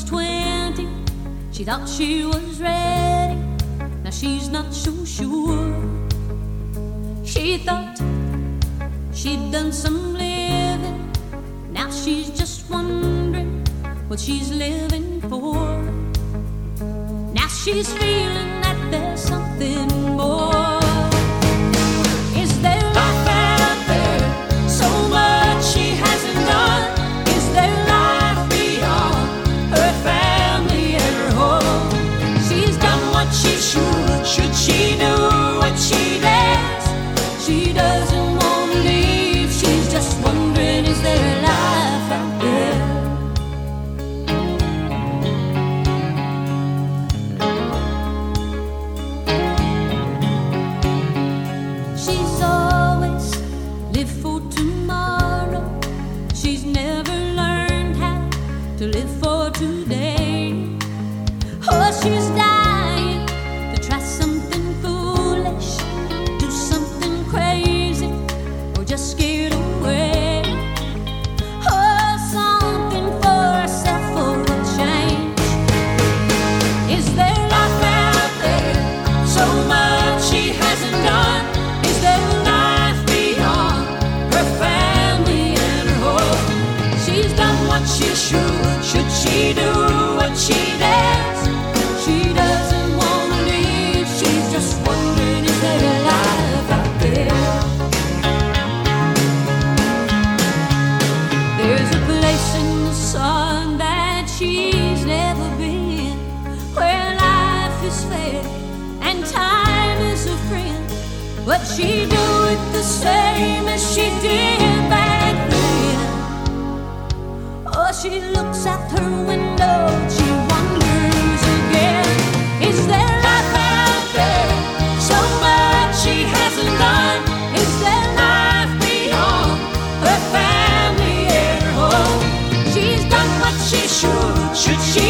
20, she thought she was ready. Now she's not so sure. She thought she'd done some living. Now she's just wondering what she's living for. Now she's feeling that there's something more. Is there life out there? So much she hasn't done. Is there life beyond her family and her home? She's done what she should she do what she does? She doesn't want to leave. She's just wondering, is there life out there? She's always lived for tomorrow. She's never learned how to live for today. Oh, she's dying to try something foolish, do something crazy, or just scared away. Oh, something for herself for a change. Is there life out there? So much she hasn't done. Is there life beyond her family and her home? She's done what she should she do what she does? She doesn't want to leave. She's just wondering, is there life out there? There's a place in the sun that she's never been, where life is fair and time is a friend. But she do it the same as she did back then. Oh, she looks out her window, she wonders again. Is there life out there? So much she hasn't done. Is there life beyond her family and her home? She's done what she should she